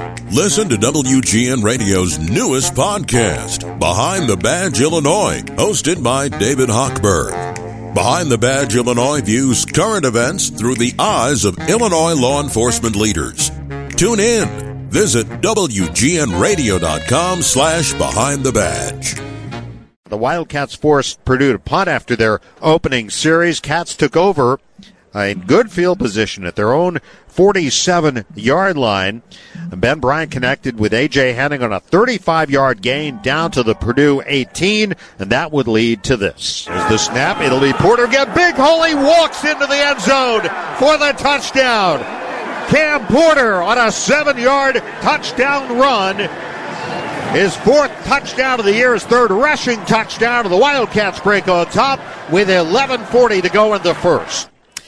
Listen to WGN Radio's newest podcast, Behind the Badge Illinois, hosted by David Hochberg. Behind the Badge Illinois views current events through the eyes of Illinois law enforcement leaders. Tune in. Visit WGNRadio.com/Behind the Badge. The Wildcats forced Purdue to punt after their opening series. Cats took over in good field position at their own 47-yard line. Ben Bryant connected with A.J. Henning on a 35-yard gain down to the Purdue 18, and that would lead to this. There's the snap. It'll be Porter again. Big hole. He walks into the end zone for the touchdown. Cam Porter on a 7-yard touchdown run. His fourth touchdown of the year, his third rushing touchdown. The Wildcats break on top with 11:40 to go in the first.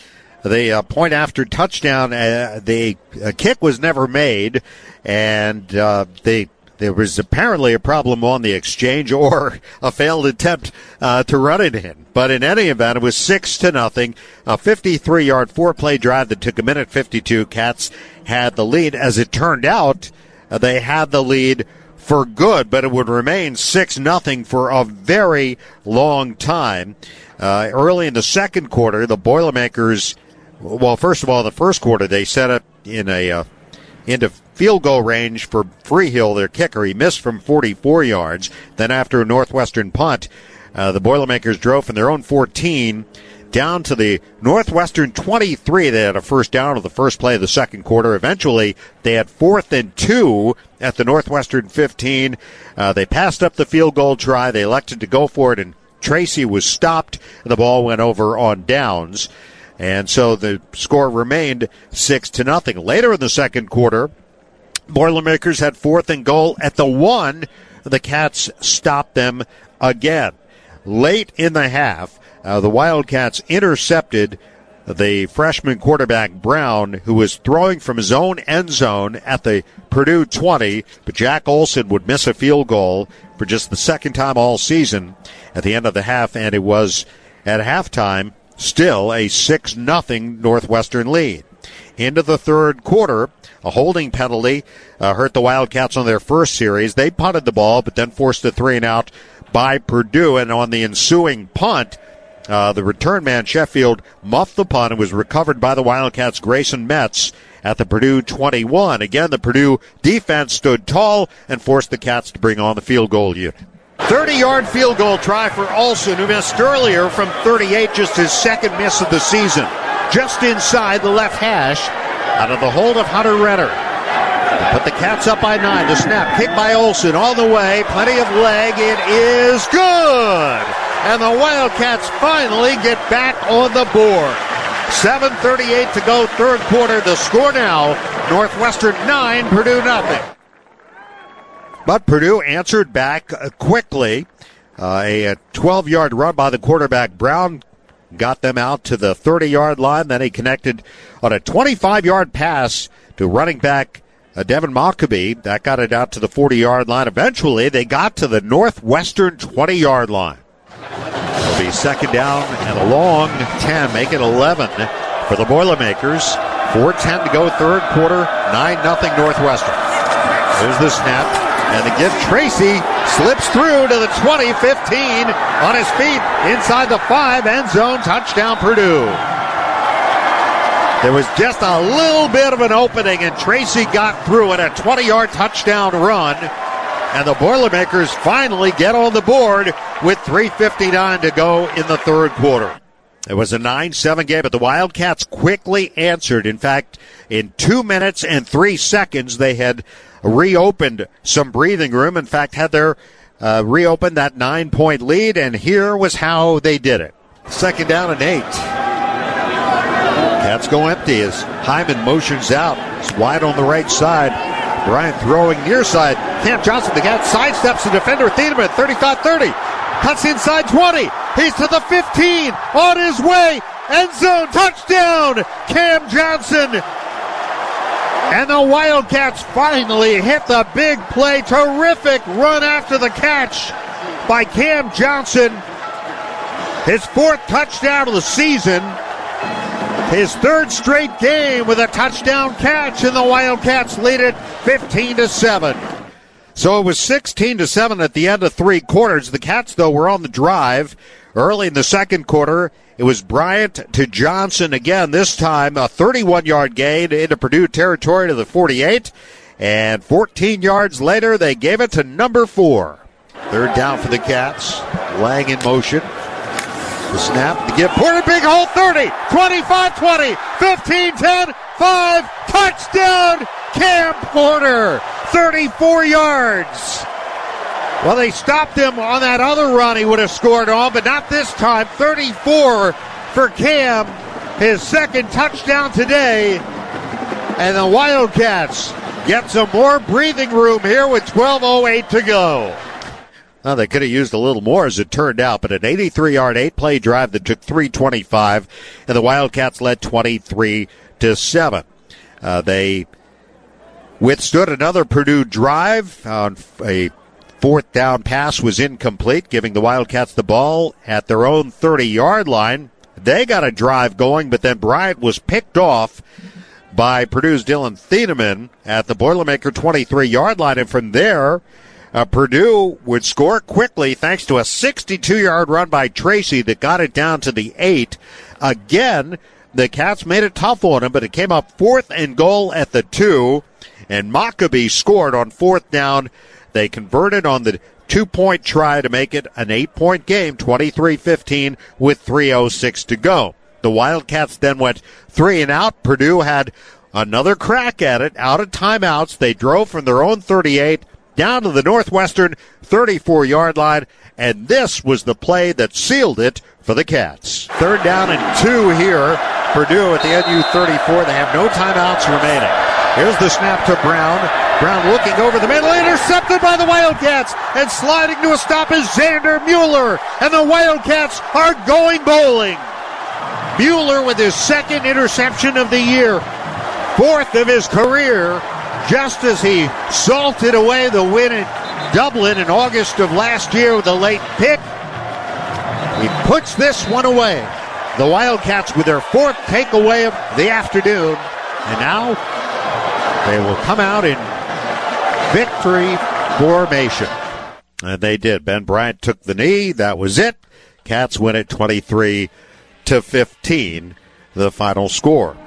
The point after touchdown, the kick was never made, and there was apparently a problem on the exchange or a failed attempt to run it in. But in any event, it was 6-0, a 53-yard four-play drive that took 1:52. Cats had the lead. As it turned out, they had the lead for good, but it would remain 6-0 for a very long time. Early in the second quarter, the Boilermakers, well, first of all, in the first quarter, they set up into field goal range for Freehill, their kicker. He missed from 44 yards. Then after a Northwestern punt, the Boilermakers drove from their own 14 down to the Northwestern 23. They had a first down of the first play of the second quarter. Eventually, they had 4th and 2 at the Northwestern 15. They passed up the field goal try. They elected to go for it, and Tracy was stopped. The ball went over on downs. And so the score remained 6-0. Later in the second quarter, Boilermakers had 4th and goal at the 1. The Cats stopped them again. Late in the half, the Wildcats intercepted the freshman quarterback Brown, who was throwing from his own end zone at the Purdue 20, but Jack Olson would miss a field goal for just the second time all season at the end of the half, and it was at halftime still a 6-0 Northwestern lead. Into the third quarter, a holding penalty hurt the Wildcats on their first series. They punted the ball, but then forced a 3-and-out by Purdue, and on the ensuing punt, the return man, Sheffield, muffed the punt and was recovered by the Wildcats' Grayson Metz at the Purdue 21. Again, the Purdue defense stood tall and forced the Cats to bring on the field goal unit. 30-yard field goal try for Olson, who missed earlier from 38, just his second miss of the season. Just inside the left hash, out of the hold of Hunter Renner. They put the Cats up by 9. The snap, kick by Olson all the way. Plenty of leg. It is good. And the Wildcats finally get back on the board. 7:38 to go, third quarter. The score now, Northwestern 9, Purdue nothing. But Purdue answered back quickly. A 12-yard run by the quarterback Brown got them out to the 30-yard line. Then he connected on a 25-yard pass to running back Devin Mockabee. That got it out to the 40-yard line. Eventually, they got to the Northwestern 20-yard line. It'll be second down and a long 10, make it 11 for the Boilermakers. 4:10 to go, third quarter, 9-0 Northwestern. There's the snap. And again, Tracy slips through to the 20, 15 on his feet inside the 5, end zone, touchdown Purdue. There was just a little bit of an opening, and Tracy got through it, a 20-yard touchdown run. And the Boilermakers finally get on the board with 3:59 to go in the third quarter. It was a 9-7 game, but the Wildcats quickly answered. In fact, in 2 minutes and 3 seconds, they had reopened some breathing room. In fact, had their reopened that 9-point lead, and here was how they did it. Second down and 8. Cats go empty as Hyman motions out. It's wide on the right side. Bryant throwing near side. Cam Johnson, the Cats sidesteps the defender. Thiedemann, 35-30. Cuts inside 20. He's to the 15. On his way. End zone touchdown. Cam Johnson. And the Wildcats finally hit the big play. Terrific run after the catch by Cam Johnson. His 4th touchdown of the season. his third straight game with a touchdown catch, and the Wildcats lead it 15-7. So it was 16-7 at the end of three quarters. The Cats, though, were on the drive early in the second quarter. It was Bryant to Johnson again, this time a 31-yard gain into Purdue territory to the 48. And 14 yards later, they gave it to number 4. Third down for the Cats. Lang in motion. The snap to give Porter, big hole, 30, 25-20, 15-10, 5, touchdown, Cam Porter, 34 yards. Well, they stopped him on that other run he would have scored on, but not this time. 34 for Cam, his second touchdown today. And the Wildcats get some more breathing room here with 12:08 to go. Well, they could have used a little more as it turned out, but an 83-yard, 8-play drive that took 3:25, and the Wildcats led 23-7. They withstood another Purdue drive on a fourth down pass was incomplete, giving the Wildcats the ball at their own 30-yard line. They got a drive going, but then Bryant was picked off by Purdue's Dylan Thieneman at the Boilermaker 23-yard line, and from there, Purdue would score quickly thanks to a 62-yard run by Tracy that got it down to the 8. Again, the Cats made it tough on him, but it came up 4th and goal at the 2, and Mockabee scored on 4th down. They converted on the 2-point try to make it an 8-point game, 23-15 with 3:06 to go. The Wildcats then went 3 and out. Purdue had another crack at it out of timeouts. They drove from their own 38 down to the Northwestern 34-yard line, and this was the play that sealed it for the Cats. Third down and 2 here. Purdue at the NU 34. They have no timeouts remaining. Here's the snap to Brown. Brown looking over the middle, intercepted by the Wildcats, and sliding to a stop is Xander Mueller, and the Wildcats are going bowling. Mueller with his second interception of the year, 4th of his career, just as he salted away the win at Dublin in August of last year with a late pick. He puts this one away. The Wildcats with their 4th takeaway of the afternoon, and now they will come out in victory formation. And they did. Ben Bryant took the knee. That was it. Cats win it 23-15, the final score.